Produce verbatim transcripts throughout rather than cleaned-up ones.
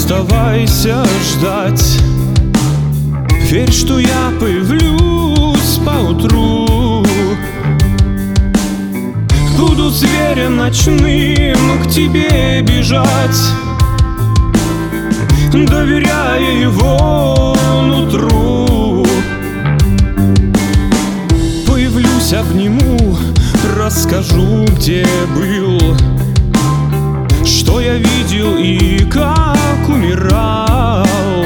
оставайся ждать. Верь, что я появлюсь поутру. Буду зверем ночным к тебе бежать, доверяя его нутру. Появлюсь, обниму, расскажу, где был, что я видел и как умирал.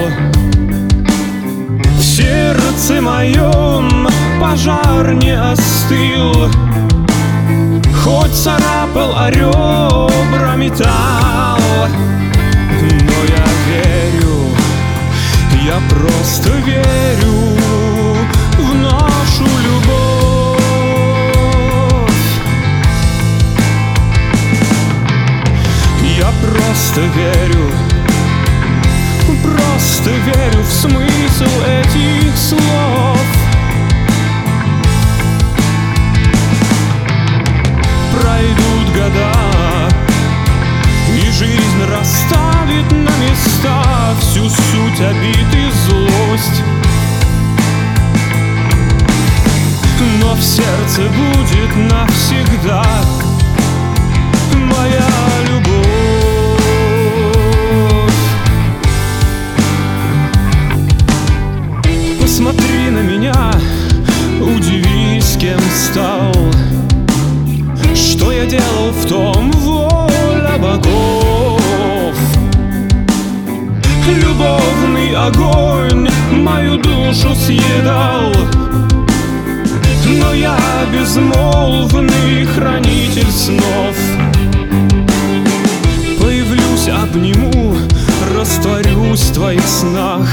В сердце моем пожар не остыл, хоть царапал о ребра металл. Но я верю, я просто верю в нашу любовь. Я просто верю, просто верю в смысл этих слов. Пройдут года, и жизнь расставит на места всю суть обид и злость. Но в сердце будет навсегда моя любовь. Посмотри на меня, удивись, кем стал. Что я делал, в том воля богов. Любовный огонь мою душу съедал, но я безмолвный хранитель снов. Появлюсь, обниму, растворюсь в твоих снах.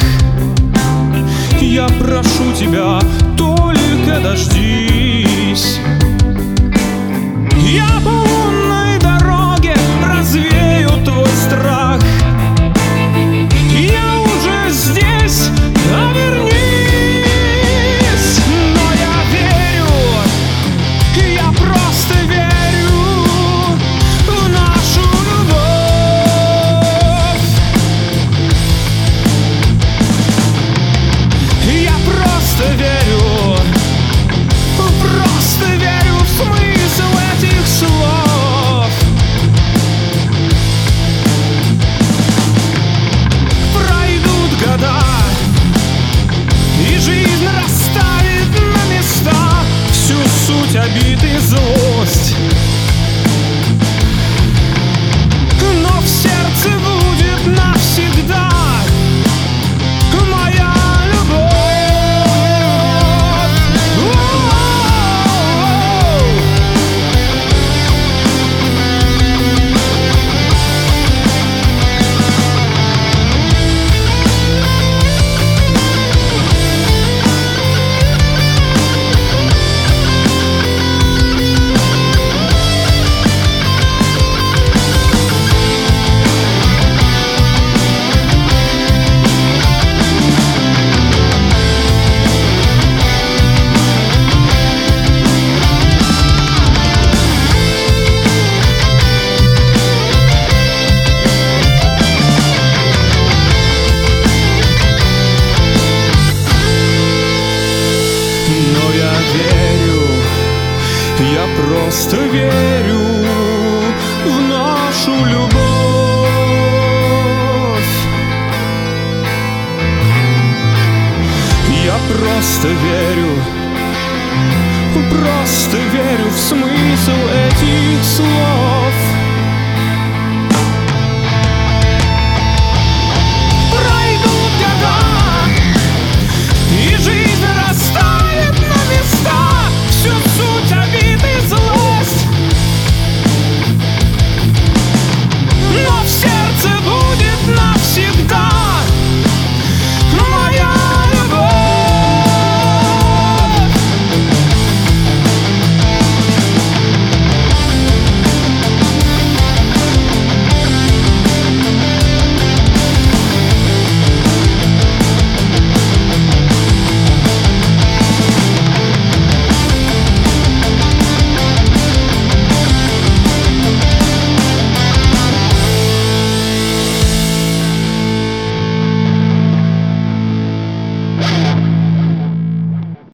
Я прошу тебя, только дождись. Я по лунной дороге развею твой страх. Я уже здесь, а вернись. Но я верю, я просто верю в нашу любовь. Я просто верю, просто верю в смысл этих слов. Пройдут года, и жизнь расставит на места всю суть обид и злость. Но в сердце будет навсегда моя любовь. Я просто верю в нашу любовь. Я просто верю, просто верю в смысл этих слов.